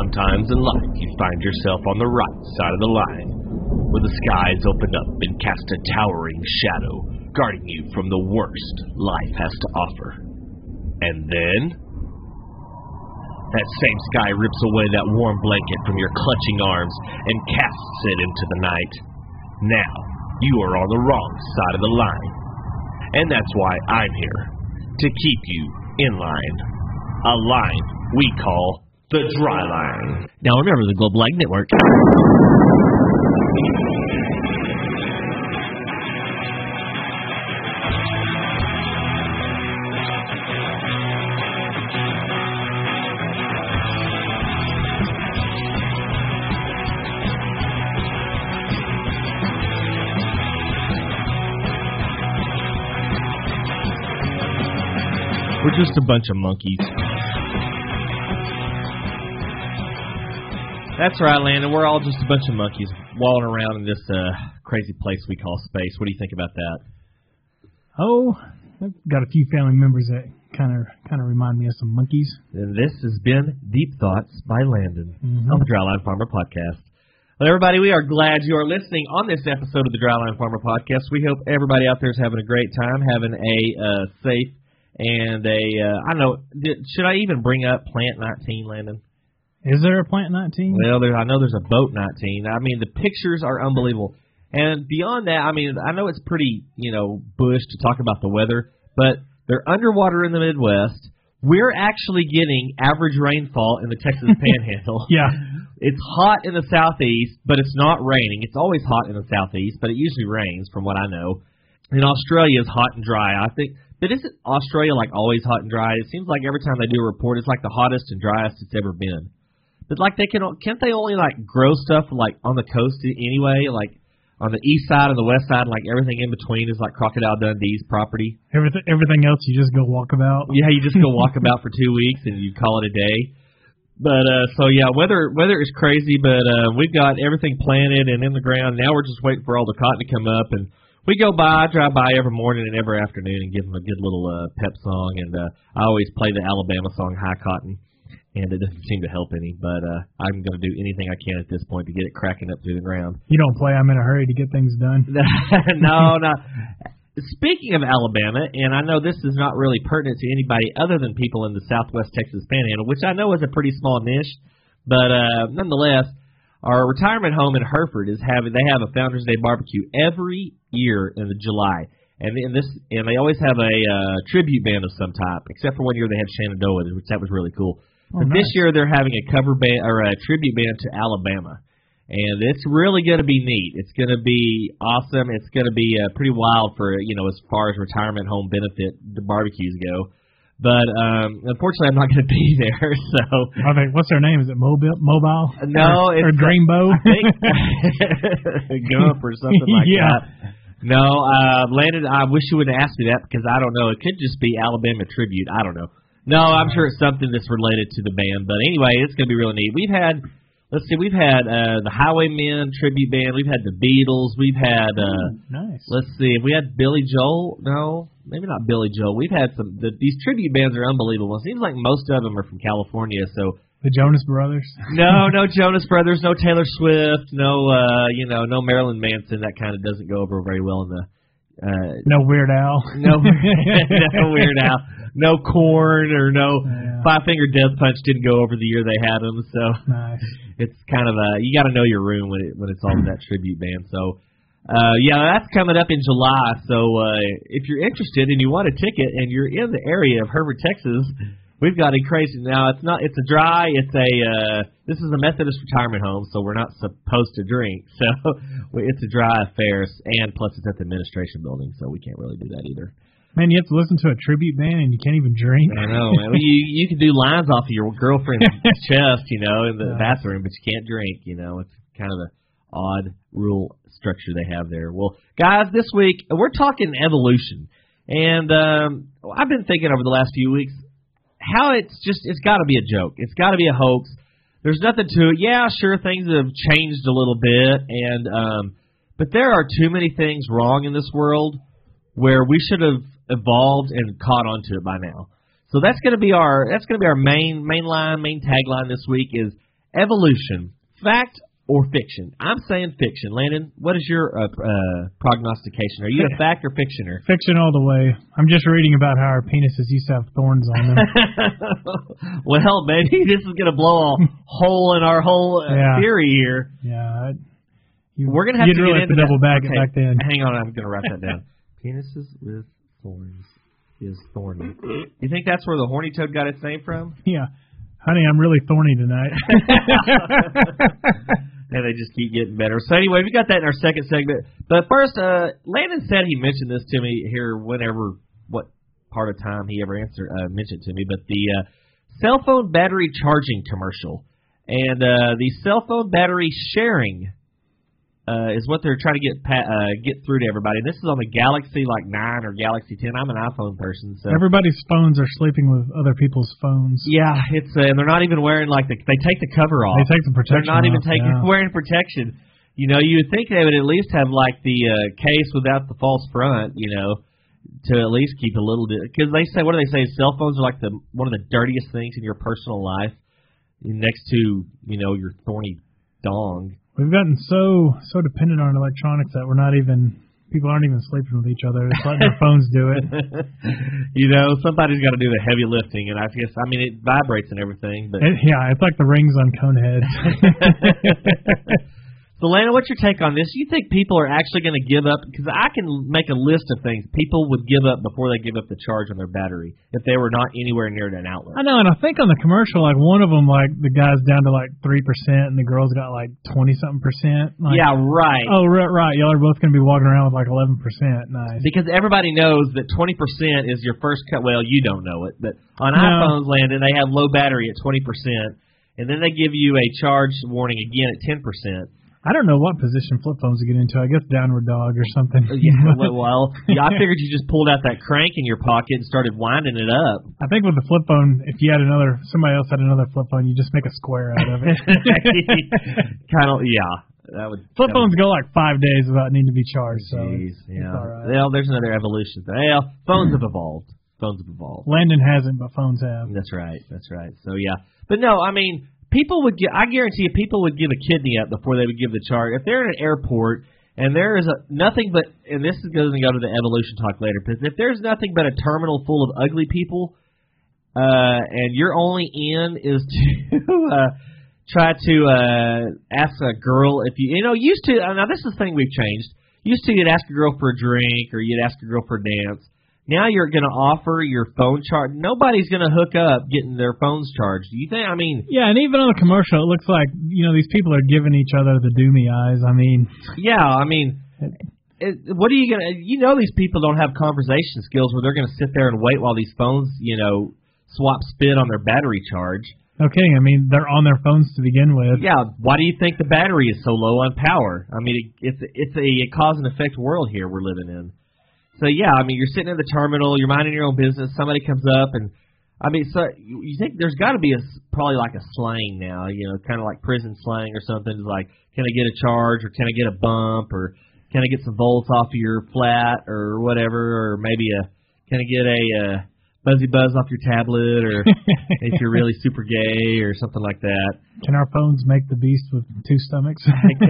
Sometimes in life you find yourself on the right side of the line, where the skies open up and cast a towering shadow, guarding you from the worst life has to offer. And then that same sky rips away that warm blanket from your clutching arms and casts it into the night. Now, you are on the wrong side of the line. And that's why I'm here, to keep you in line. A line we call the Dry Line. Now remember, the Global Ag Network. We're just a bunch of monkeys. That's right, Landon. We're all just a bunch of monkeys walling around in this crazy place we call space. What do you think about that? Oh, I've got a few family members that kind of remind me of some monkeys. And this has been Deep Thoughts by Landon on the Dryline Farmer Podcast. Well, everybody, we are glad you are listening on this episode of the Dryline Farmer Podcast. We hope everybody out there is having a great time, having a safe and I don't know, should I even bring up Plant 19, Landon? Is there a Plant 19? Well, I know there's a Boat 19. I mean, the pictures are unbelievable. And beyond that, I mean, I know it's pretty, bush to talk about the weather, but they're underwater in the Midwest. We're actually getting average rainfall in the Texas Panhandle. Yeah. It's hot in the Southeast, but it's not raining. It's always hot in the Southeast, but it usually rains, from what I know. And Australia is hot and dry. I think, but isn't Australia like always hot and dry? It seems like every time they do a report, it's like the hottest and driest it's ever been. But like can't they only like grow stuff like on the coast anyway? Like on the east side and the west side, and like everything in between is like Crocodile Dundee's property. Everything else you just go walk about. Yeah, you just go walk about for 2 weeks and you call it a day. But so yeah, weather is crazy, but we've got everything planted and in the ground. Now we're just waiting for all the cotton to come up, and we go by, drive by every morning and every afternoon and give them a good little pep song. And I always play the Alabama song High Cotton. And it doesn't seem to help any, but I'm going to do anything I can at this point to get it cracking up through the ground. You don't play I'm in a hurry to get things done? No. Speaking of Alabama, and I know this is not really pertinent to anybody other than people in the Southwest Texas Panhandle, which I know is a pretty small niche, but nonetheless, our retirement home in Hereford they have a Founders Day barbecue every year in July. And they always have a tribute band of some type, except for one year they had Shenandoah, which that was really cool. But nice. This year they're having a cover band or a tribute band to Alabama, and it's really going to be neat. It's going to be awesome. It's going to be pretty wild for as far as retirement home benefit the barbecues go. But unfortunately, I'm not going to be there. So what's their name? Is it Mobile? No, or Dreamboat? I think Gump or something like that. No, Landon, I wish you would have asked me that because I don't know. It could just be Alabama tribute. I don't know. No, I'm sure it's something that's related to the band. But anyway, it's going to be really neat. We've had the Highwaymen tribute band. We've had the Beatles. We've had, nice. Let's see, have we had Billy Joel? No, maybe not Billy Joel. We've had these tribute bands are unbelievable. It seems like most of them are from California, so. The Jonas Brothers? No Jonas Brothers, no Taylor Swift, no Marilyn Manson. That kind of doesn't go over very well in the. No Weird Al. No Weird Al. No Korn or no Five Finger Death Punch didn't go over the year they had them. So nice. It's kind of you got to know your room when it's all that tribute band. So that's coming up in July. So if you're interested and you want a ticket and you're in the area of Hereford, Texas. We've got a crazy now. This is a Methodist retirement home, so we're not supposed to drink. So it's a dry affair, and plus it's at the administration building, so we can't really do that either. Man, you have to listen to a tribute band and you can't even drink. I know, man. You can do lines off of your girlfriend's chest, in the bathroom, but you can't drink. It's kind of an odd rule structure they have there. Well, guys, this week we're talking evolution, and I've been thinking over the last few weeks. How it's got to be a joke. It's got to be a hoax. There's nothing to it. Yeah, sure, things have changed a little bit, but there are too many things wrong in this world where we should have evolved and caught on to it by now. So that's going to be our main tagline this week is Evolution, fact or fiction? I'm saying fiction. Landon, what is your prognostication? Are you a fact or fictioner? Fiction all the way. I'm just reading about how our penises used to have thorns on them. Well, maybe this is going to blow a hole in our whole theory here. Yeah. We're going to have to really get into double back it back then. Hang on, I'm going to write that down. Penises with thorns is thorny. You think that's where the horny toad got its name from? Yeah. Honey, I'm really thorny tonight. And they just keep getting better. So anyway, we got that in our second segment. But first, Landon said he mentioned this to me here what part of time he ever mentioned to me. But the cell phone battery charging commercial. And the cell phone battery sharing is what they're trying to get through to everybody. And this is on the Galaxy 9 or Galaxy 10. I'm an iPhone person, so everybody's phones are sleeping with other people's phones. Yeah, it's and they're not even wearing they take the cover off. They take the protection. They're not even off, wearing protection. You know, you would think they would at least have the case without the false front. You know, to at least keep a little bit, because they say, what do they say? Cell phones are one of the dirtiest things in your personal life, next to your thorny dong. We've gotten so dependent on electronics that people aren't even sleeping with each other. Just letting their phones do it. Somebody's got to do the heavy lifting, and I guess it vibrates and everything. But it's like the rings on Coneheads. So, Lana, what's your take on this? You think people are actually going to give up? Because I can make a list of things people would give up before they give up the charge on their battery if they were not anywhere near an outlet. I know, and I think on the commercial, one of them, the guy's down to 3%, and the girl's got 20-something%. Yeah, right. Oh, right. Y'all are both going to be walking around with 11%. Nice. Because everybody knows that 20% is your first cut. Well, you don't know it, but on iPhones, Landon, they have low battery at 20%, and then they give you a charge warning again at 10%. I don't know what position flip phones to get into. I guess downward dog or something. Yeah, I figured you just pulled out that crank in your pocket and started winding it up. I think with the flip phone, if you had somebody else had another flip phone, you just make a square out of it. That would. Flip phones go 5 days without needing to be charged. Jeez, so yeah. All right. Well, there's another evolution. Well, phones have evolved. Landon hasn't, but phones have. That's right. So yeah, but no, people would I guarantee you, people would give a kidney up before they would give the charge. If they're in an airport and there is nothing but, and this is going to go to the evolution talk later, because if there's nothing but a terminal full of ugly people, and your only in is to try to ask a girl if used to, now this is the thing we've changed. Used to, you'd ask a girl for a drink or you'd ask a girl for a dance. Now you're going to offer your phone charge. Nobody's going to hook up getting their phones charged. Do you think? Yeah, and even on the commercial, it looks like these people are giving each other the doomy eyes. Yeah, what are you going to? These people don't have conversation skills where they're going to sit there and wait while these phones, swap spit on their battery charge. Okay, they're on their phones to begin with. Yeah, why do you think the battery is so low on power? It's a cause and effect world here we're living in. So, yeah, you're sitting in the terminal, you're minding your own business, somebody comes up, and, so you think there's got to be probably a slang now, kind of like prison slang or something, can I get a charge, or can I get a bump, or can I get some volts off of your flat, or whatever, or maybe can I get a fuzzy buzz off your tablet, or if you're really super gay, or something like that. Can our phones make the beast with two stomachs?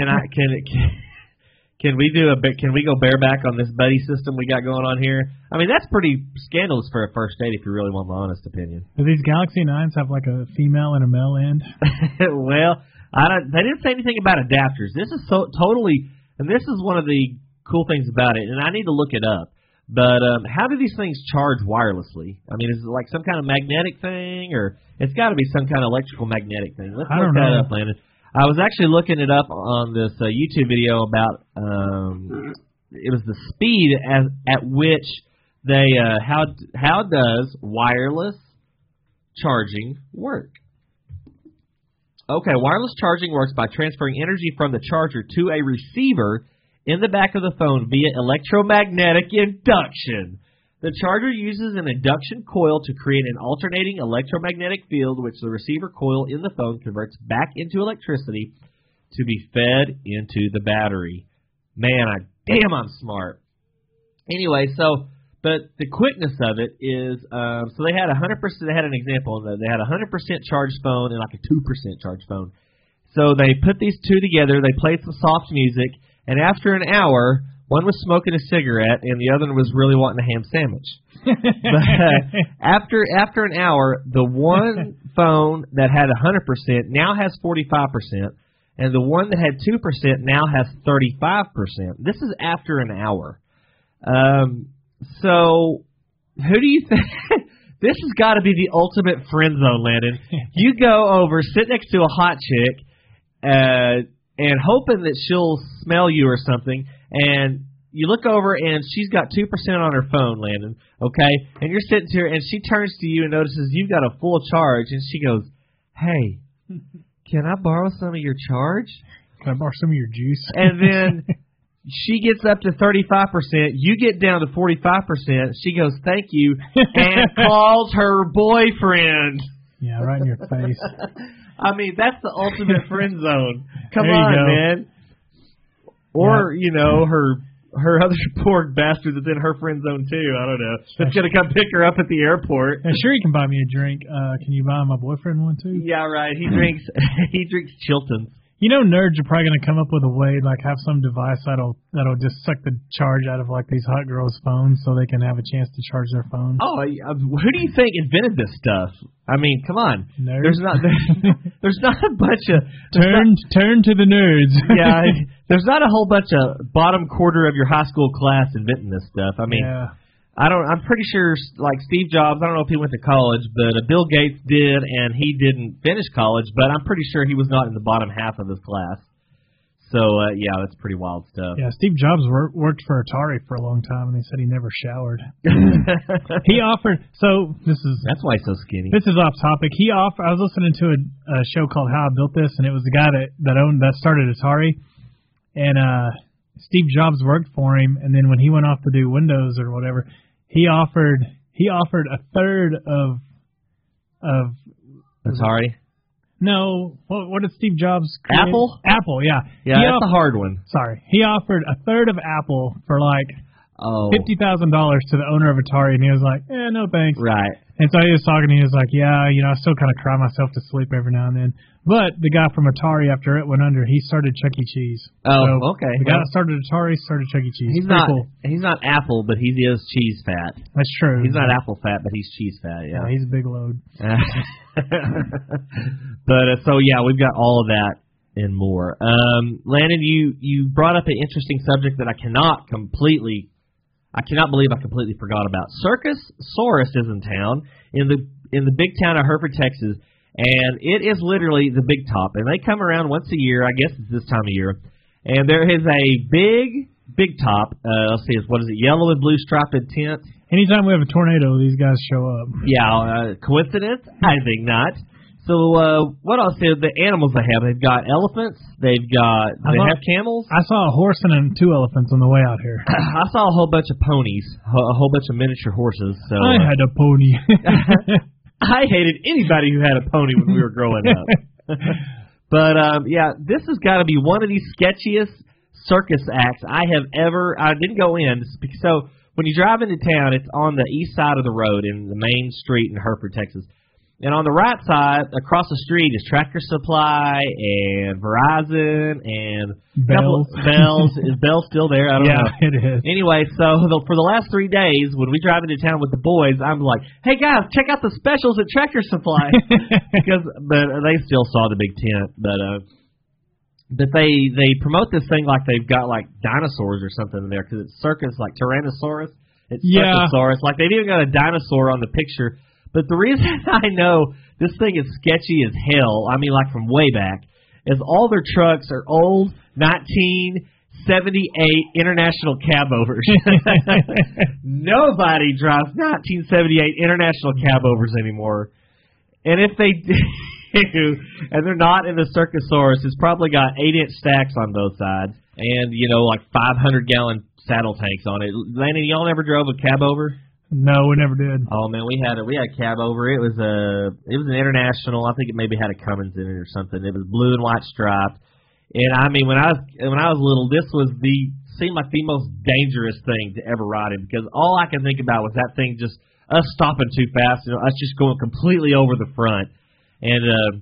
Can we go bareback on this buddy system we got going on here? That's pretty scandalous for a first date if you really want my honest opinion. Do these Galaxy 9s have a female and a male end? Well, they didn't say anything about adapters. This is and this is one of the cool things about it, and I need to look it up. But how do these things charge wirelessly? Is it some kind of magnetic thing, or it's got to be some kind of electrical magnetic thing? Let's look that up, Landon. I was actually looking it up on this YouTube video about it was the speed at which they how does wireless charging work? Okay, wireless charging works by transferring energy from the charger to a receiver in the back of the phone via electromagnetic induction. The charger uses an induction coil to create an alternating electromagnetic field, which the receiver coil in the phone converts back into electricity to be fed into the battery. Man, I'm smart. Anyway, but the quickness of it is, so they had 100%. They had an example. They had a 100% charged phone and a 2% charged phone, So they put these two together, they played some soft music, and after an hour, one was smoking a cigarette and the other one was really wanting a ham sandwich. But after an hour, the one phone that had 100% now has 45%, and the one that had 2% now has 35%. This is after an hour. So who do you think? This has got to be the ultimate friend zone, Landon. You go over, sit next to a hot chick, and hoping that she'll smell you or something, and you look over and she's got 2% on her phone, Landon, okay? And you're sitting here, and she turns to you and notices you've got a full charge, and she goes, "Hey, can I borrow some of your charge? Can I borrow some of your juice?" And then she gets up to 35%. You get down to 45%. She goes, "Thank you," and calls her boyfriend. Yeah, right in your face. I mean, that's the ultimate friend zone. Come There you on, go. man. Or, her other poor bastard that's in her friend zone, too. I don't know. That's going to come pick her up at the airport. Yeah, sure, you can buy me a drink. Can you buy my boyfriend one, too? Yeah, right. He drinks Chilton's. Nerds are probably going to come up with a way, like have some device that'll just suck the charge out of like these hot girls' phones, so they can have a chance to charge their phone. Oh, who do you think invented this stuff? I mean, come on. Nerds. There's not a bunch of turn to the nerds. Yeah, there's not a whole bunch of bottom quarter of your high school class inventing this stuff. I mean, yeah. I'm pretty sure, like Steve Jobs, I don't know if he went to college, but Bill Gates did, and he didn't finish college, but I'm pretty sure he was not in the bottom half of his class. So, yeah, that's pretty wild stuff. Yeah, Steve Jobs worked for Atari for a long time, and he said he never showered. He offered, that's why he's so skinny. This is off topic. I was listening to a show called How I Built This, and it was the guy that started Atari, and Steve Jobs worked for him, and then when he went off to do Windows or whatever, he offered a third of Atari? No, what did Steve Jobs create? Apple? Apple, yeah. Yeah, that's a hard one. Sorry. He offered a third of Apple for like $50,000 to the owner of Atari, and he was like, no thanks. Right. And so he was talking, and he was like, yeah, I still kind of cry myself to sleep every now and then. But the guy from Atari, after it went under, he started Chuck E. Cheese. Oh, okay. The guy that started Atari started Chuck E. Cheese. He's not Apple, but he is cheese fat. That's true. He's not Apple fat, but he's cheese fat, yeah. He's a big load. But, so, yeah, we've got all of that and more. Landon, you brought up an interesting subject that I cannot believe I completely forgot about. Circus Saurus is in town, in the big town of Hereford, Texas, and it is literally the Big Top. And they come around once a year, I guess it's this time of year, and there is a Big Top. Let's see, what is it, yellow and blue striped tent? Anytime we have a tornado, these guys show up. Yeah, coincidence? I think not. So what else? The animals they have. They've got elephants. They have camels. I saw a horse and 2 elephants on the way out here. I saw a whole bunch of ponies, a whole bunch of miniature horses. So I had a pony. I hated anybody who had a pony when we were growing up. But yeah, this has got to be one of the sketchiest circus acts I didn't go in. So when you drive into town, it's on the east side of the road in the main street in Hereford, Texas. And on the right side, across the street, is Tractor Supply and Verizon and Bell. Bells. Is Bell still there? I don't know. Yeah, it is. Anyway, so for the last 3 days, when we drive into town with the boys, I'm like, hey, guys, check out the specials at Tractor Supply. But they still saw the big tent. But they promote this thing like they've got like dinosaurs or something in there because it's circus, like Tyrannosaurus. It's Circusaurus. Like they've even got a dinosaur on the picture. But the reason I know this thing is sketchy as hell, I mean like from way back, is all their trucks are old 1978 International Cabovers. Nobody drives 1978 International Cabovers anymore. And if they do, and they're not in the Circusaurus, it's probably got 8-inch stacks on both sides and, like 500-gallon saddle tanks on it. Landon, y'all never drove a Cabover? No, we never did. Oh man, we had a cab over. It was an International. I think it maybe had a Cummins in it or something. It was blue and white striped. And I mean, when I was little, this seemed like the most dangerous thing to ever ride in because all I could think about was that thing just us stopping too fast and us just going completely over the front. And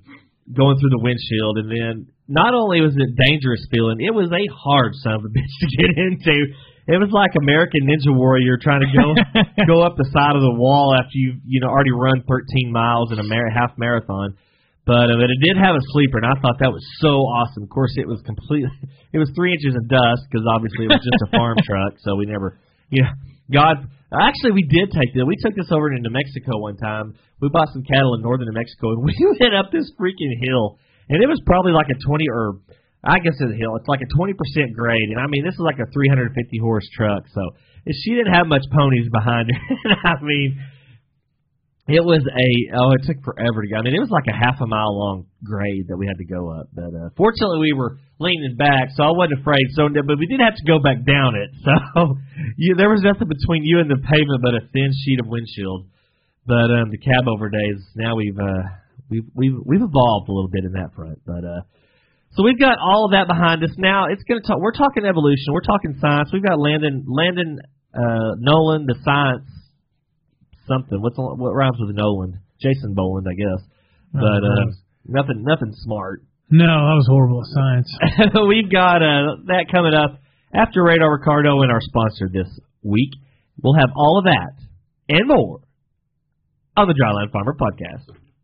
going through the windshield, and then not only was it dangerous feeling, it was a hard son of a bitch to get into. It was like American Ninja Warrior trying to go up the side of the wall after you already run 13 miles in a half marathon. But it did have a sleeper, and I thought that was so awesome. Of course, it was 3 inches of dust because obviously it was just a farm truck, so we never, actually we did take this. We took this over into New Mexico one time. We bought some cattle in northern New Mexico, and we went up this freaking hill, and it was probably like a 20 or I guess it's a hill. It's like a 20% grade, and I mean this is like a 350 horse truck, so she didn't have much ponies behind her. I mean. It was it took forever to go. I mean, it was like a half a mile long grade that we had to go up. But fortunately, we were leaning back, so I wasn't afraid. But we did have to go back down it. So there was nothing between you and the pavement but a thin sheet of windshield. But the cab over days, now we've evolved a little bit in that front. But so we've got all of that behind us. Now it's going to talk. We're talking evolution. We're talking science. We've got Landon Nolan, the science. Something. What rhymes with Nolan? Jason Boland, I guess. But nothing smart. No, that was horrible at science. We've got that coming up after Radar Ricardo and our sponsor this week. We'll have all of that and more on the Dryland Farmer Podcast.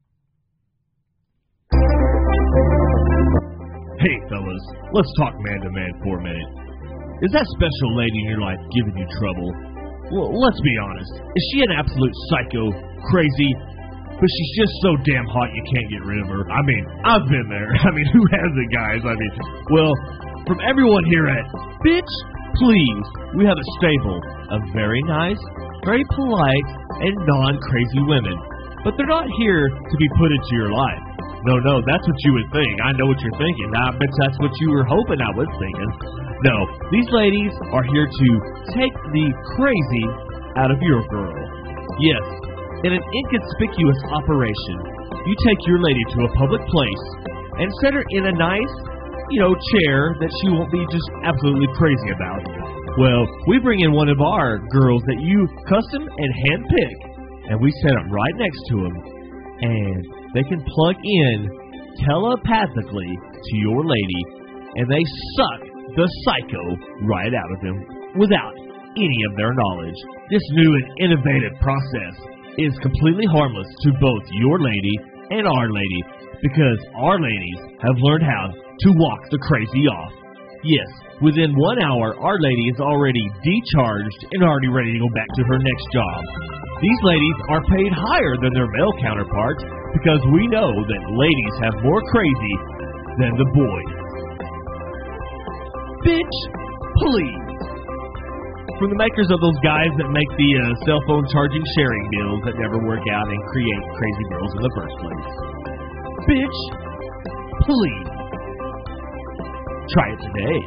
Hey, fellas, let's talk man-to-man for a minute. Is that special lady in your life giving you trouble? Well, let's be honest. Is she an absolute psycho, crazy, but she's just so damn hot you can't get rid of her? I mean, I've been there. I mean, who hasn't, guys? I mean, well, from everyone here at Bitch Please, we have a stable of very nice, very polite, and non-crazy women. But they're not here to be put into your life. No, that's what you would think. I know what you're thinking. I bet that's what you were hoping I was thinking. No, these ladies are here to take the crazy out of your girl. Yes, in an inconspicuous operation, you take your lady to a public place and set her in a nice, chair that she won't be just absolutely crazy about. Well, we bring in one of our girls that you custom and handpick, and we set them right next to them, and they can plug in telepathically to your lady, and they suck the psycho right out of them without any of their knowledge. This new and innovative process is completely harmless to both your lady and our lady, because our ladies have learned how to walk the crazy off. Yes, within 1 hour, our lady is already decharged and already ready to go back to her next job. These ladies are paid higher than their male counterparts because we know that ladies have more crazy than the boys. Bitch, please. From the makers of those guys that make the cell phone charging sharing deals that never work out and create crazy girls in the first place. Bitch, please. Try it today.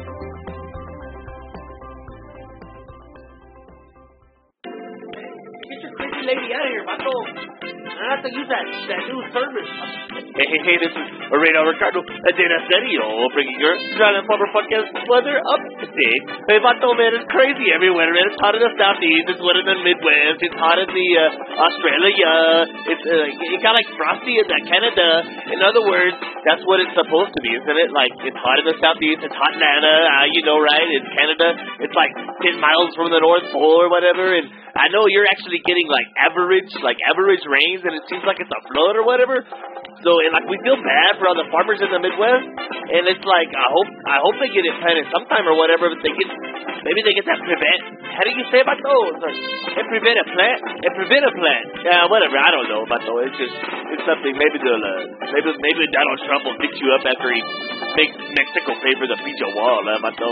Get your crazy lady out of here, Vato. I have to use that new service. Hey, this is Radar Ricardo, a Data Stereo, bringing your Dryland Farmer Podcast weather update. Hey, Vato, man, it's crazy everywhere, man. It's hot in the Southeast, it's wet in the Midwest, it's hot in the Australia, it got like frosty in Canada. In other words, that's what it's supposed to be, isn't it? Like, it's hot in the Southeast, it's hot in Anna, right? In Canada, it's like 10 miles from the North Pole or whatever, and I know you're actually getting average rains, and it seems like it's a flood or whatever. So, and we feel bad for all the farmers in the Midwest, and it's like I hope they get it planted sometime or whatever. But maybe they get that prevent. How do you say about those? Prevent a plant. Yeah, whatever. I don't know about those. It's something. Maybe Donald Trump will fix you up after he makes Mexico pay for the Pizza Wall.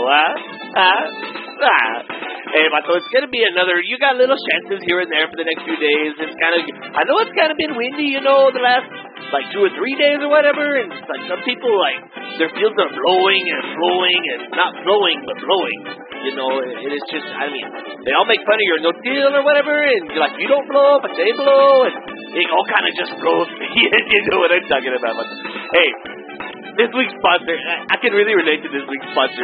Hey, Vato, it's going to be you got little chances here and there for the next few days. I know it's kind of been windy, the last, 2 or 3 days or whatever, and some people, their fields are blowing and not flowing, but blowing. And it's just, they all make fun of your no-till or whatever, and you're like, you don't blow, but they blow, and it all kind of just blows me. You know what I'm talking about. Hey, this week's sponsor, I can really relate to this week's sponsor.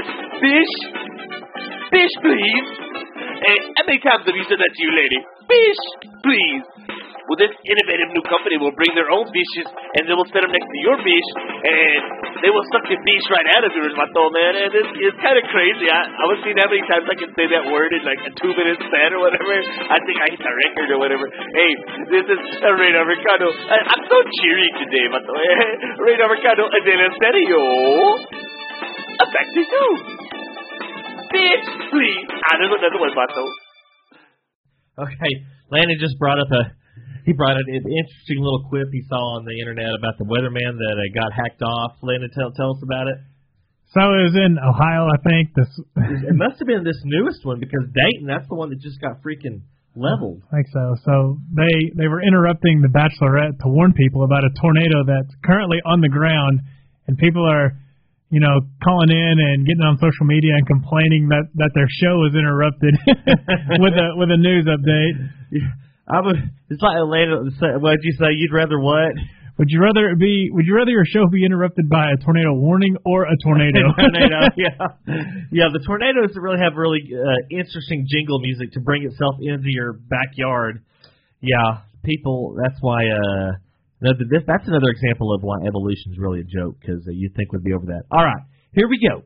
Fish, please. Hey, how many times have you said that to you, lady? Fish, please. Well, this innovative new company will bring their own fishes, and they will set them next to your fish, and they will suck the fish right out of yours, vato, man. And it's kind of crazy. I was seeing how many times I can say that word in like a 2-minute span or whatever. I think I hit the record or whatever. Hey, this is Radar Mercado. I'm so cheery today, vato. Radar Mercado, Adela Serio. Back to you. Bitch, please. There's another one, vato. Okay, Landon just brought up an interesting little quip he saw on the internet about the weatherman that got hacked off. Landon, tell us about it. So it was in Ohio, I think. It must have been this newest one because Dayton, that's the one that just got freaking leveled. I think so. So they were interrupting the Bachelorette to warn people about a tornado that's currently on the ground, and people are, calling in and getting on social media and complaining that their show was interrupted with a news update. It's like what'd you say? You'd rather what? Would you rather your show be interrupted by a tornado warning or a tornado? Yeah. The tornadoes really have really interesting jingle music to bring itself into your backyard. Yeah, people. That's why. That's another example of why evolution is really a joke, because you'd think we'd be over that. All right, here we go.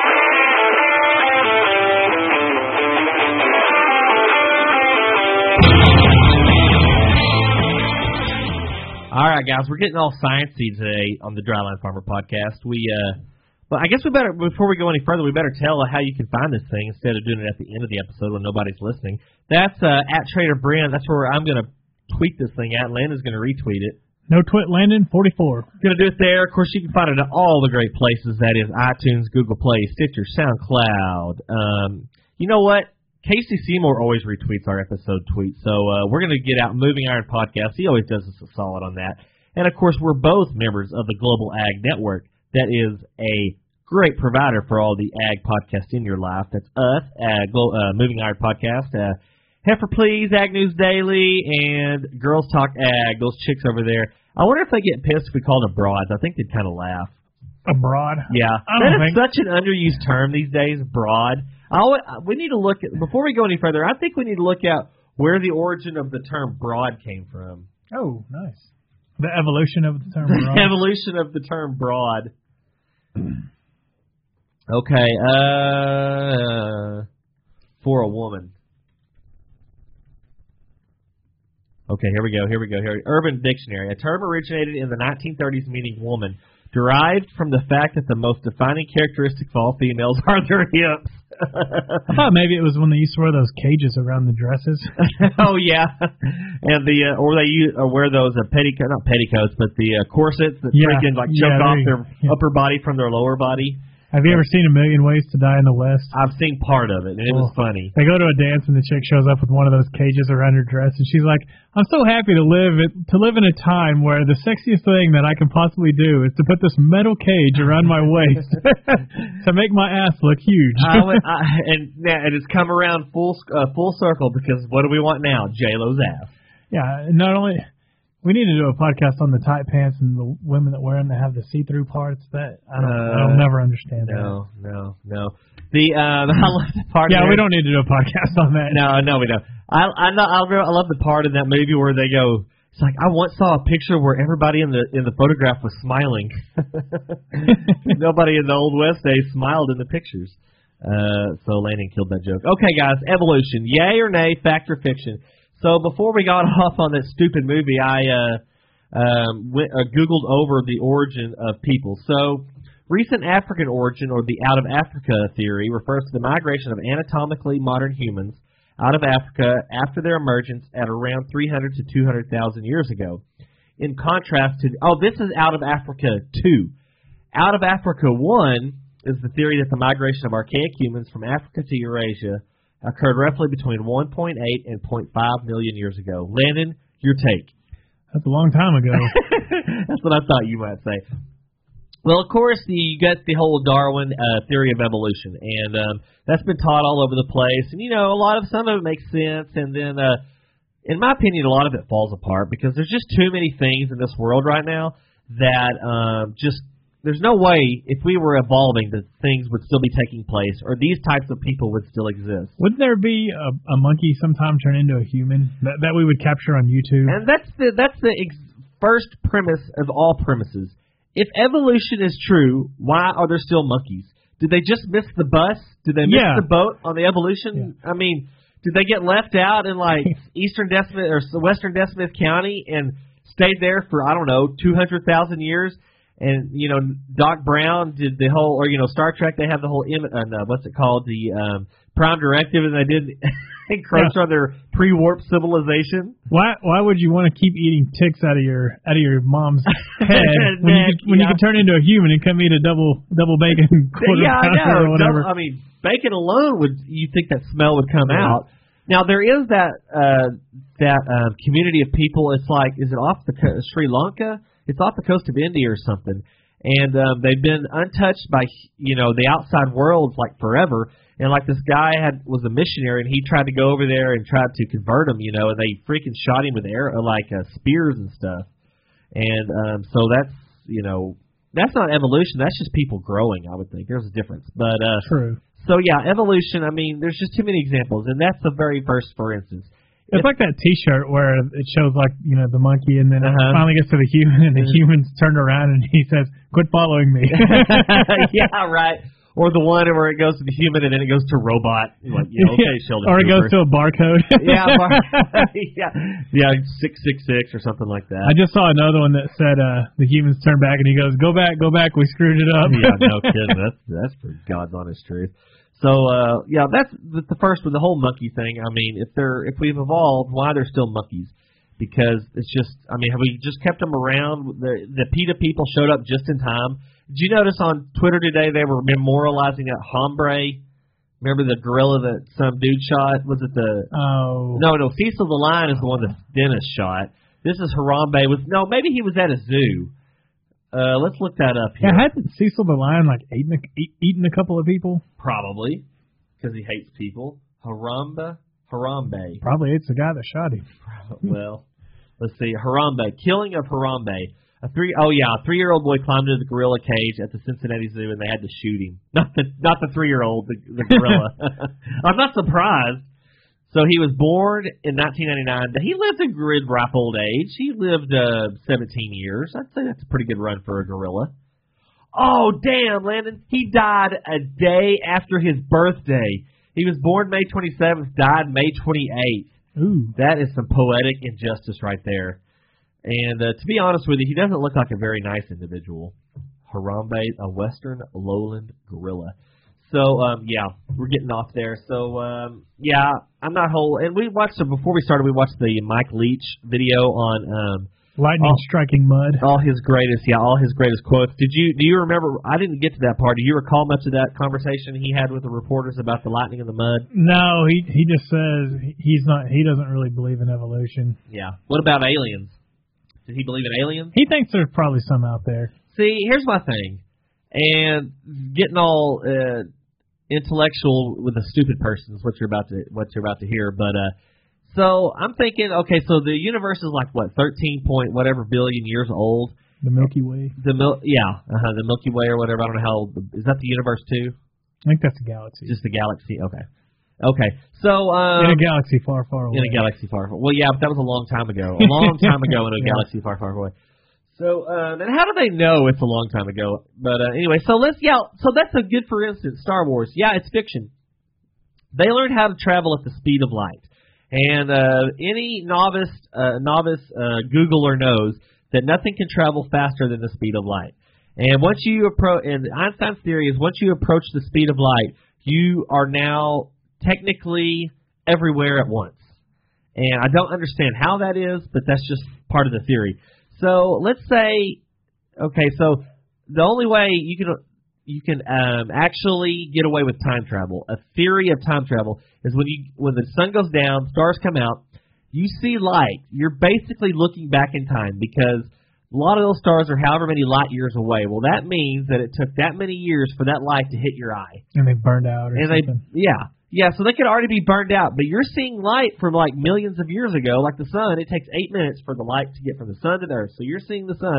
All right, guys, we're getting all sciencey today on the Dryline Farmer Podcast. But I guess we better, before we go any further, we better tell how you can find this thing instead of doing it at the end of the episode when nobody's listening. That's at Trader Brand. That's where I'm going to tweet this thing at. Landon's going to retweet it. No twit Landon 44. Gonna do it there. Of course, you can find it at all the great places. That is iTunes, Google Play, Stitcher, SoundCloud. You know what? Casey Seymour always retweets our episode tweets, so we're gonna get out Moving Iron Podcast. He always does us a solid on that. And of course, we're both members of the Global Ag Network. That is a great provider for all the ag podcasts in your life. That's us, Moving Iron Podcast. Heifer Please, Ag News Daily, and Girls Talk Ag, those chicks over there. I wonder if they get pissed if we call them broads. I think they'd kind of laugh. A broad? Yeah. That is such an underused term these days, broad. We need to look at, before we go any further, I think we need to look at where the origin of the term broad came from. Oh, nice. The evolution of the term broad. The evolution of the term broad. Okay. For a woman. Okay, here we go. Urban Dictionary. A term originated in the 1930s meaning woman, derived from the fact that the most defining characteristic of all females are their hips. I thought maybe it was when they used to wear those cages around the dresses. Oh yeah, and or they wear those not petticoats, but the corsets that freaking choke off their upper body from their lower body. Have you ever seen A Million Ways to Die in the West? I've seen part of it, and it was funny. They go to a dance, and the chick shows up with one of those cages around her dress, and she's like, I'm so happy to live in a time where the sexiest thing that I can possibly do is to put this metal cage around my waist to make my ass look huge. And it's come around full circle, because what do we want now? J-Lo's ass. Yeah, not only... We need to do a podcast on the tight pants and the women that wear them that have the see-through parts. That I'll never understand. No. The I love the part. Yeah, we don't need to do a podcast on that. No, we don't. I love the part in that movie where they go. It's like I once saw a picture where everybody in the photograph was smiling. Nobody in the Old West days smiled in the pictures. So Landon killed that joke. Okay, guys, evolution. Yay or nay? Fact or fiction? So before we got off on that stupid movie, I Googled over the origin of people. So recent African origin, or the out of Africa theory, refers to the migration of anatomically modern humans out of Africa after their emergence at around 300 to 200,000 years ago. In contrast to, this is out of Africa 2. Out of Africa 1 is the theory that the migration of archaic humans from Africa to Eurasia occurred roughly between 1.8 and 0.5 million years ago. Landon, your take. That's a long time ago. That's what I thought you might say. Well, of course, you got the whole Darwin theory of evolution, and that's been taught all over the place. And, some of it makes sense, and then, in my opinion, a lot of it falls apart because there's just too many things in this world right now that just there's no way if we were evolving that things would still be taking place or these types of people would still exist. Wouldn't there be a monkey sometime turn into a human that we would capture on YouTube? And that's the first premise of all premises. If evolution is true, why are there still monkeys? Did they just miss the bus? Did they miss the boat on the evolution? Yeah. I mean, did they get left out in like Eastern Decimal or Western Decimal County and stayed there for, I don't know, 200,000 years? And, you know, Doc Brown did the whole, or, you know, Star Trek, they have the whole, what's it called, the Prime Directive, and they did encroach on their pre-warp civilization. Why would you want to keep eating ticks out of your mom's head when you could turn into a human and come eat a double bacon quarter pounder or whatever? I mean, bacon alone you think that smell would come out. Now there is that community of people. It's like, is it off the Sri Lanka? It's off the coast of India or something, and they've been untouched by, you know, the outside world like forever. And like this guy was a missionary, and he tried to go over there and tried to convert them, you know, and they freaking shot him with spears and stuff. And so that's, you know, that's not evolution. That's just people growing. I would think there's a difference, but true. So yeah, evolution. I mean, there's just too many examples, and that's the very first, for instance. It's like that T-shirt where it shows like, you know, the monkey, and then it finally gets to the human, and the human's turned around, and he says, "Quit following me." Yeah, right. Or the one where it goes to the human and then it goes to robot. Like, you know, okay, Sheldon. Or it goes to a barcode. Yeah, 666 or something like that. I just saw another one that said the humans turn back, and he goes, "Go back, we screwed it up." Yeah, no kidding. That's for God's honest truth. So yeah, that's the first with the whole monkey thing. I mean, if we've evolved, why are there still monkeys? Because it's just, I mean, have we just kept them around? The PETA people showed up just in time. Did you notice on Twitter today they were memorializing that Hombre? Remember the gorilla that some dude shot? Was it the? Oh. No, Cecil the lion is the one that Dennis shot. This is Harambe. Maybe he was at a zoo. Let's look that up here. Yeah, hadn't Cecil the lion like eaten a couple of people? Probably, because he hates people. Harambe. Probably it's the guy that shot him. Well, let's see. Harambe. Killing of Harambe. A 3-year-old boy climbed into the gorilla cage at the Cincinnati Zoo, and they had to shoot him. Not the 3-year-old, the gorilla. I'm not surprised. So he was born in 1999. He lived a good ripe old age. He lived 17 years. I'd say that's a pretty good run for a gorilla. Oh, damn, Landon. He died a day after his birthday. He was born May 27th, died May 28th. Ooh. That is some poetic injustice right there. And to be honest with you, he doesn't look like a very nice individual. Harambe, a western lowland gorilla. So, yeah, we're getting off there. So, yeah, I'm not whole. And we watched, before we started, we watched the Mike Leach video on lightning striking mud. All his greatest quotes. Do you remember? I didn't get to that part. Do you recall much of that conversation he had with the reporters about the lightning in the mud? No, he just says he doesn't really believe in evolution. Yeah. What about aliens? Did he believe in aliens? He thinks there's probably some out there. See, here's my thing. And getting all intellectual with a stupid person is what you're about to hear. But so I'm thinking, okay, so the universe is like what, 13 point whatever billion years old. The Milky Way. The Milky Way or whatever. I don't know how old. Is that the universe too? I think that's a galaxy. Just the galaxy. Okay. So in a galaxy far, far away. In a galaxy far, far. Well, yeah, but that was a long time ago. A long time ago in a galaxy far, far away. So, and how do they know it's a long time ago? But anyway, so that's a good, for instance, Star Wars. Yeah, it's fiction. They learned how to travel at the speed of light, and any novice Googler knows that nothing can travel faster than the speed of light. And once you approach, and Einstein's theory is once you approach the speed of light, you are now technically everywhere at once. And I don't understand how that is, but that's just part of the theory. So let's say, okay, so the only way you can actually get away with time travel, a theory of time travel, is when the sun goes down, stars come out, you see light. You're basically looking back in time because a lot of those stars are however many light years away. Well, that means that it took that many years for that light to hit your eye. And they burned out or something. Yeah, so they could already be burned out, but you're seeing light from like millions of years ago, like the sun. It takes 8 minutes for the light to get from the sun to the earth. So you're seeing the sun. It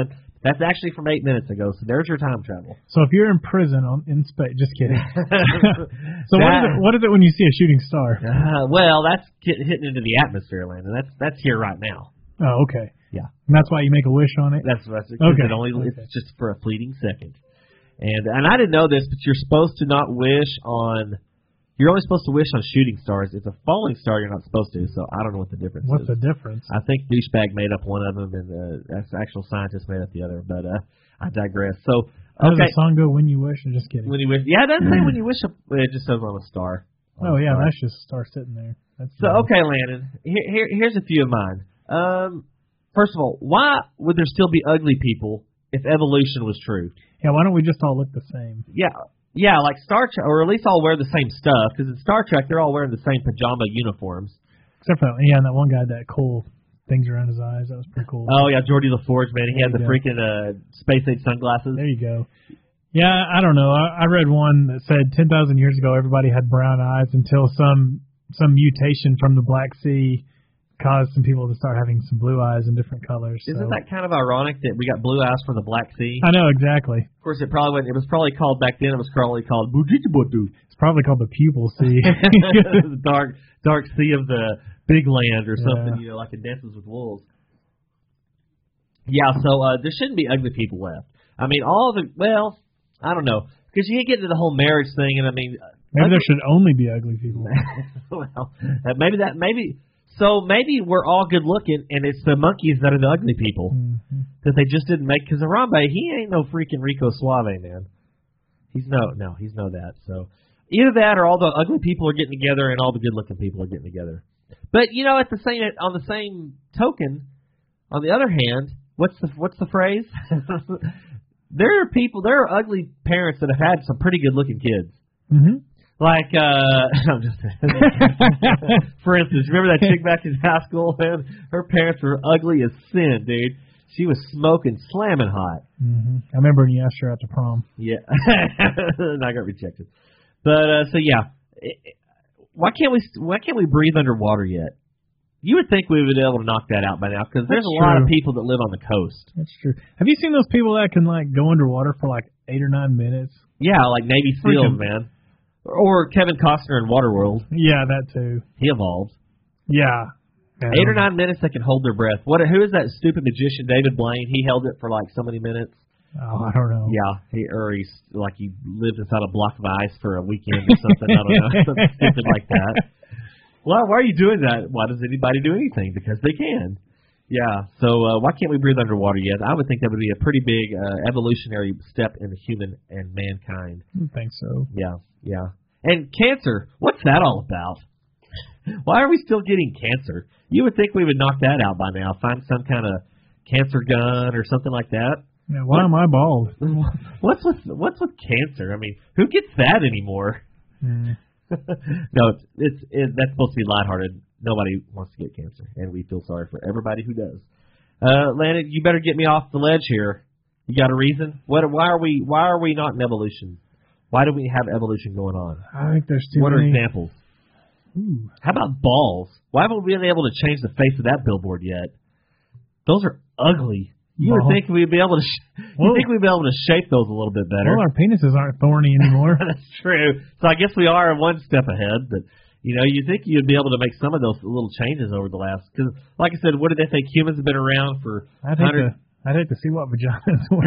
That's actually from 8 minutes ago, so there's your time travel. So if you're in prison in space, just kidding. So what is it when you see a shooting star? Well, that's hitting into the atmosphere, Landon. That's here right now. Oh, okay. Yeah. And that's why you make a wish on it? That's okay. It's just for a fleeting second. And I didn't know this, but you're supposed to not wish on. You're only supposed to wish on shooting stars. It's a falling star you're not supposed to, so I don't know what the difference is. What's the difference? I think douchebag made up one of them, and that's actual scientist made up the other, but I digress. So, How does the song go, When You Wish? I'm just kidding. When you wish. Yeah, it doesn't say when you wish. It just says on a star. Oh, yeah, that's just a star sitting there. So, okay, Landon, here's a few of mine. First of all, why would there still be ugly people if evolution was true? Yeah, why don't we just all look the same? Yeah, like Star Trek, or at least all wear the same stuff, because in Star Trek, they're all wearing the same pajama uniforms. Except for that one guy, that cool things around his eyes. That was pretty cool. Oh, yeah, Geordi LaForge, man. He had the freaking space-age sunglasses. There you go. Yeah, I don't know. I read one that said 10,000 years ago, everybody had brown eyes until some mutation from the Black Sea caused some people to start having some blue eyes in different colors. Isn't that kind of ironic that we got blue eyes from the Black Sea? I know, exactly. Of course, it was probably called back then. It was probably called Bujijibutu. It's probably called the Pupil Sea. The dark sea of the Big Land or something, like it Dances with Wolves. Yeah, so there shouldn't be ugly people left. I mean, I don't know, because you get into the whole marriage thing, and I mean, maybe there should only be ugly people. Well, maybe we're all good looking, and it's the monkeys that are the ugly people that they just didn't make. Because Harambe, he ain't no freaking Rico Suave, man. He's no that. So either that, or all the ugly people are getting together, and all the good looking people are getting together. But on the same token, on the other hand, what's the phrase? There are ugly parents that have had some pretty good looking kids. Mm-hmm. Like, for instance, remember that chick back in high school, man? Her parents were ugly as sin, dude. She was smoking, slamming hot. Mm-hmm. I remember when you asked her out to prom. Yeah. And I got rejected. But, why can't we breathe underwater yet? You would think we would be able to knock that out by now, because there's a lot of people that live on the coast. That's true. Have you seen those people that can, go underwater for, 8 or 9 minutes? Yeah, like Navy SEALs, man. Or Kevin Costner in Waterworld. Yeah, that too. He evolved. Yeah. 8 or 9 minutes, they can hold their breath. Who is that stupid magician, David Blaine? He held it for so many minutes. Oh, I don't know. Yeah, he lived inside a block of ice for a weekend or something. I don't know, something stupid like that. Well, why are you doing that? Why does anybody do anything? Because they can. Yeah, so why can't we breathe underwater yet? I would think that would be a pretty big evolutionary step in human and mankind. I think so. Yeah. And cancer, what's that all about? Why are we still getting cancer? You would think we would knock that out by now, find some kind of cancer gun or something like that. Yeah, why am I bald? What's with cancer? I mean, who gets that anymore? Mm. No, that's supposed to be lighthearted. Nobody wants to get cancer, and we feel sorry for everybody who does. Landon, you better get me off the ledge here. You got a reason? Why are we not in evolution? Why do we have evolution going on? I think there's too many. What are examples? Ooh. How about balls? Why haven't we been able to change the face of that billboard yet? Those are ugly. You would think we'd be able to. Shape those a little bit better. Well, our penises aren't thorny anymore. That's true. So I guess we are one step ahead. But you think you'd be able to make some of those little changes over the last. Because, like I said, what did they think? Humans have been around for. I'd hate to see what vaginas were.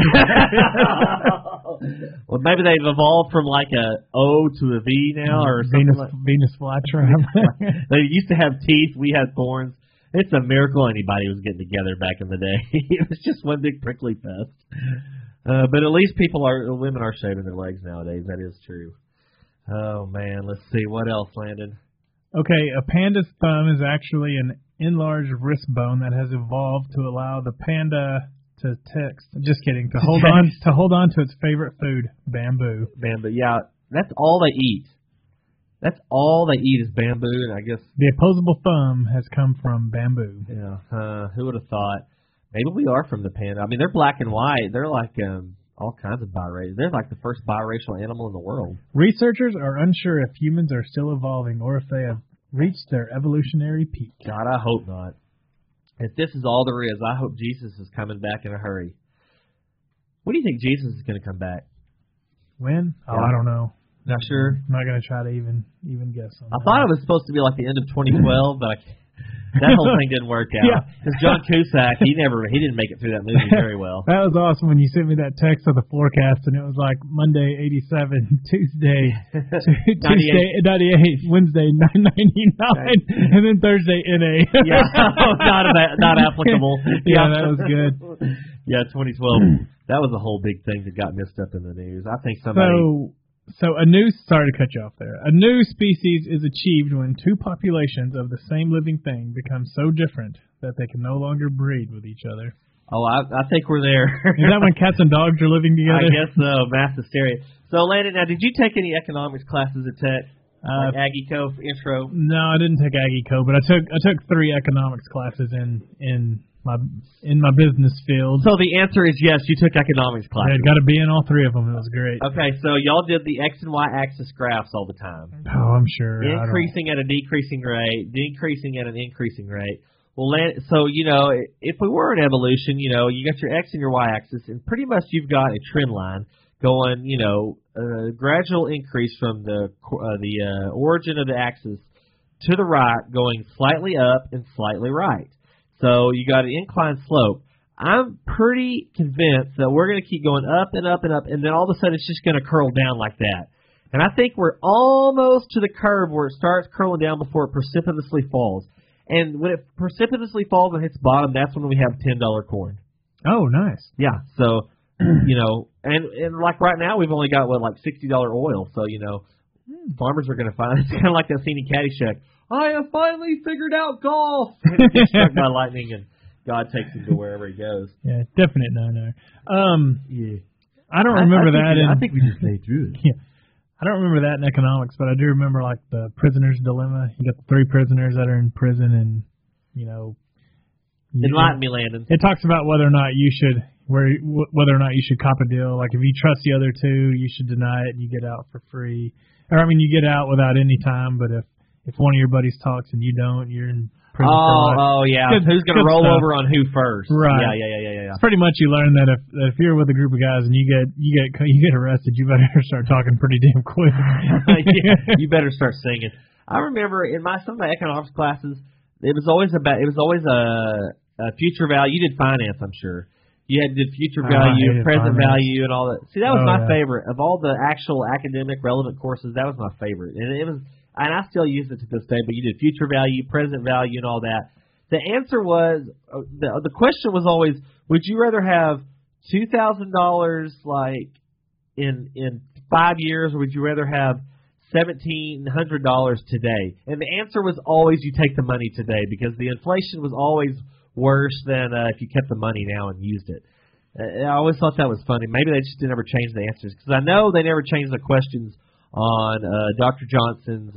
Well, maybe they've evolved from a O to a V now, or Venus flytrap. They used to have teeth. We had thorns. It's a miracle anybody was getting together back in the day. It was just one big prickly fest. But at least women are shaving their legs nowadays. That is true. Oh, man. Let's see. What else, Landon? Okay, a panda's thumb is actually an enlarged wrist bone that has evolved to allow the panda to text. Just kidding. To hold on to its favorite food, bamboo. Bamboo. Yeah, that's all they eat. That's all they eat is bamboo, and I guess the opposable thumb has come from bamboo. Yeah, who would have thought? Maybe we are from the panda. I mean, they're black and white. They're like all kinds of biracial. They're like the first biracial animal in the world. Researchers are unsure if humans are still evolving or if they have reached their evolutionary peak. God, I hope not. If this is all there is, I hope Jesus is coming back in a hurry. When do you think Jesus is going to come back? When? Oh, Yeah. I don't know. Not sure. I'm not going to try to even guess on I that. thought it was supposed to be like the end of 2012, but that whole thing didn't work out. Yeah. Because John Cusack, he didn't make it through that movie very well. That was awesome when you sent me that text of the forecast, and it was like Monday 87, Tuesday 98, Wednesday 999, and then Thursday NA. Yeah, not applicable. Yeah, that was good. Yeah, 2012. That was a whole big thing that got missed up in the news. I think somebody. So a new, sorry to cut you off there. A new species is achieved when two populations of the same living thing become so different that they can no longer breed with each other. Oh, I think we're there. Is that when cats and dogs are living together? I guess so. Mass hysteria. So, Landon, now, did you take any economics classes at Tech? Like Aggie Co. intro? No, I didn't take Aggie Co. But I took 3 economics classes in my business field. So the answer is yes, you took economics classes. Got to be in all 3 of them. It was great. Okay, so y'all did the X and Y axis graphs all the time. Oh, I'm sure. Increasing at a decreasing rate, decreasing at an increasing rate. Well, so, if we were in evolution, you got your X and your Y axis, and pretty much you've got a trend line going, a gradual increase from the origin of the axis to the right, going slightly up and slightly right. So you got an inclined slope. I'm pretty convinced that we're going to keep going up and up and up, and then all of a sudden it's just going to curl down like that. And I think we're almost to the curve where it starts curling down before it precipitously falls. And when it precipitously falls and hits bottom, that's when we have $10 corn. Oh, nice. Yeah. So, and like right now we've only got, like $60 oil. So, farmers are going to find, it's kind of like that scene in Caddyshack. I have finally figured out golf. And he gets struck by lightning, and God takes him to wherever he goes. Yeah, definite no-no. Yeah. I don't remember that. I think we just stayed through it. Yeah, I don't remember that in economics, but I do remember like the prisoner's dilemma. You got the 3 prisoners that are in prison, and Enlighten me, Landon. It talks about whether or not you should cop a deal. Like if you trust the other 2, you should deny it, and you get out for free. Or you get out without any time, but if one of your buddies talks and you don't, you're in prison for life. Oh, yeah. Who's going to roll over on who first? Right. Yeah. It's pretty much you learn that if you're with a group of guys and you get arrested, you better start talking pretty damn quick. Yeah, you better start singing. I remember in some of my economics classes, it was always a future value. You did finance, I'm sure. You had the future value, present value, and all that. See, that was my favorite of all the actual academic relevant courses. That was my favorite, and I still use it to this day. But you did future value, present value, and all that. The answer was the question was always: would you rather have $2,000 like in 5 years, or would you rather have $1,700 today? And the answer was always you take the money today, because the inflation was always worse than if you kept the money now and used it. I always thought that was funny. Maybe they just never changed the answers, because I know they never changed the questions on Dr. Johnson's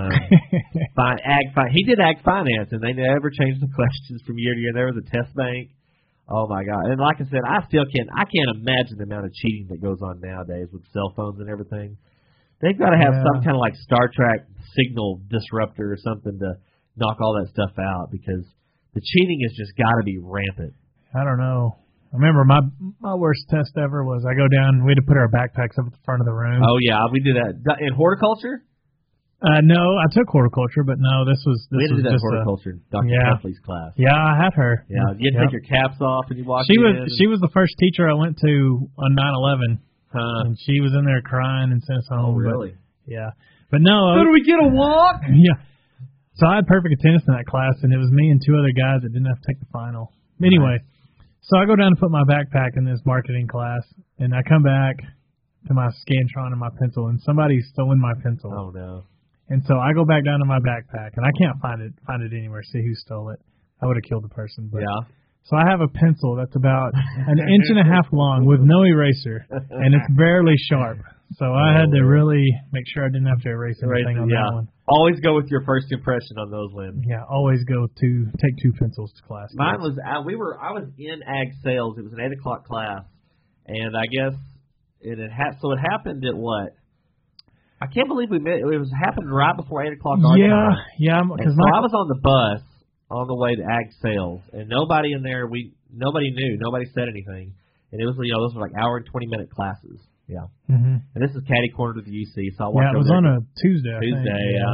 he did ag finance, and they never changed the questions from year to year. There was a test bank. Oh my God! And like I said, I can't imagine the amount of cheating that goes on nowadays with cell phones and everything. They've got to have some kind of like Star Trek signal disruptor or something to knock all that stuff out, because the cheating has just got to be rampant. I don't know. I remember my worst test ever was I go down. We had to put our backpacks up at the front of the room. Oh yeah, we do that in horticulture. No, I took horticulture, but no, this was we had to do that just horticulture. Dr. Cuffley's class. Yeah, I had her. Yeah, you had to take your caps off and you walked. She was the first teacher I went to on 9/11, and she was in there crying and sent us home. Oh really? But no. So do we get a walk? Yeah. So I had perfect attendance in that class, and it was me and 2 other guys that didn't have to take the final. Anyway, so I go down to put my backpack in this marketing class, and I come back to my Scantron and my pencil, and somebody's stolen my pencil. Oh no! And so I go back down to my backpack, and I can't find it anywhere. See who stole it? I would have killed the person. But, so I have a pencil that's about an inch and a half long with no eraser, and it's barely sharp. So I had to really make sure I didn't have to erase anything on that one. Always go with your first impression on those, Lynn. Yeah, always take 2 pencils to class. Mine was I was in ag sales. It was an 8:00 class, and I guess it happened at what? I can't believe we met. It happened right before 8:00. Yeah. Because I was on the bus on the way to ag sales, and nobody in there. Nobody knew. Nobody said anything. And it was, those were like hour and 20-minute classes. Yeah. Mm-hmm. And this is catty corner to the UC, so I walked Yeah, it was over on there. a Tuesday. I think.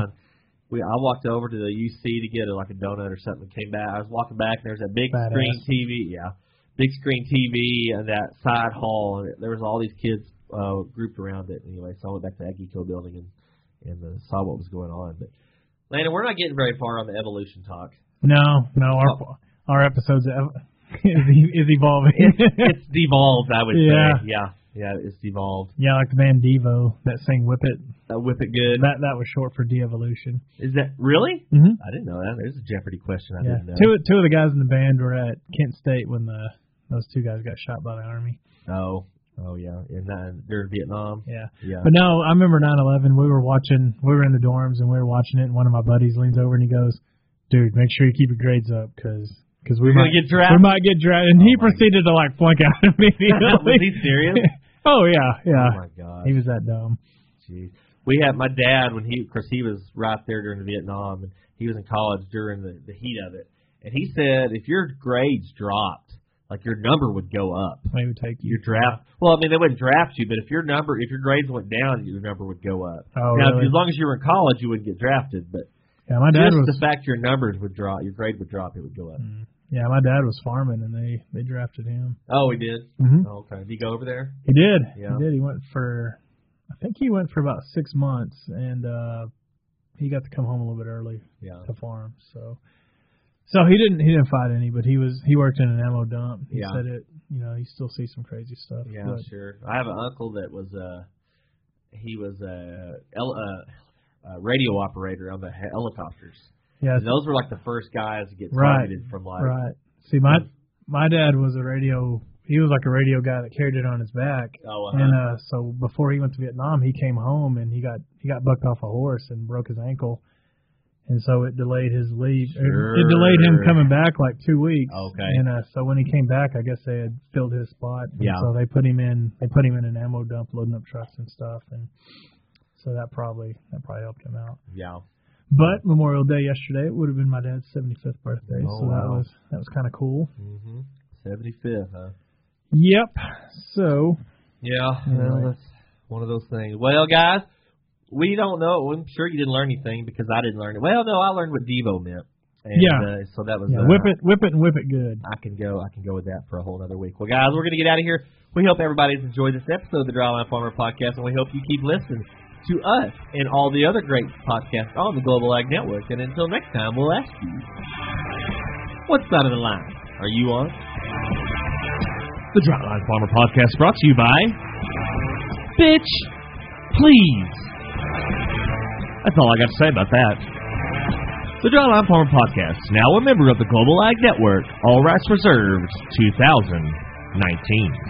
I walked over to the UC to get a donut or something. Came back. I was walking back, and there's a big Badass. screen TV. Yeah, big screen TV in that side hall. And there was all these kids grouped around it. Anyway, so I went back to that Agco building and saw what was going on. But Landon, we're not getting very far on the evolution talk. No, our episode's is evolving. It's devolved, I would say. Yeah, it's devolved. Yeah, like the band Devo that sang "Whip It." Whip It Good. That was short for de-evolution. Is that really? Mm-hmm. I didn't know that. There's a Jeopardy question I didn't know. Two of the guys in the band were at Kent State when those two guys got shot by the Army. Oh yeah, they're in Vietnam. Yeah. But no, I remember 9/11. We were in the dorms and we were watching it, and one of my buddies leans over and he goes, "Dude, make sure you keep your grades up because we might get drafted. We might get drafted." And he proceeded to flunk out immediately. Was he serious? Oh yeah. Oh my God. He was that dumb. Jeez. We had my dad when he was right there during the Vietnam, and he was in college during the heat of it. And he said if your grades dropped, your number would go up. They would take you. Your draft. Well, I mean, they wouldn't draft you, but if your grades went down, your number would go up. Oh, now, really? As long as you were in college, you wouldn't get drafted. But yeah, my dad just the fact your numbers would drop, your grade would drop, it would go up. Yeah, my dad was farming, and they drafted him. Oh, he did? Mm-hmm. Oh, okay. Did he go over there? He did. Yeah. He did. I think he went for about 6 months, and he got to come home a little bit early to farm. So he didn't fight any, but he worked in an ammo dump. He said it. You still see some crazy stuff. Yeah, sure. I have an uncle that was he was a radio operator on the helicopters. Yeah, and those were the first guys to get targeted from Right. See, my dad was a radio. He was a radio guy that carried it on his back. Oh, and so before he went to Vietnam, he came home and he got bucked off a horse and broke his ankle, and so it delayed his leave. Sure. It delayed him coming back 2 weeks. Okay. And so when he came back, I guess they had filled his spot. And yeah. So they put him in an ammo dump, loading up trucks and stuff, and so that probably helped him out. Yeah. But Memorial Day yesterday, it would have been my dad's 75th birthday, Oh, so wow. that was kind of cool. 75th, huh? Yep. So. Yeah, that's one of those things. Well, guys, we don't know. I'm sure you didn't learn anything because I didn't learn it. Well, no, I learned what Devo meant. And, so that was whip it, and whip it good. I can go with that for a whole other week. Well, guys, we're going to get out of here. We hope everybody's enjoyed this episode of the Dryline Farmer Podcast, and we hope you keep listening to us and all the other great podcasts on the Global Ag Network. And until next time, we'll ask you, what side of the line are you on? The Dryline Farmer Podcast brought to you by Bitch Please. That's all I got to say about that. The Dryline Farmer Podcast, now a member of the Global Ag Network, all rights reserved, 2019.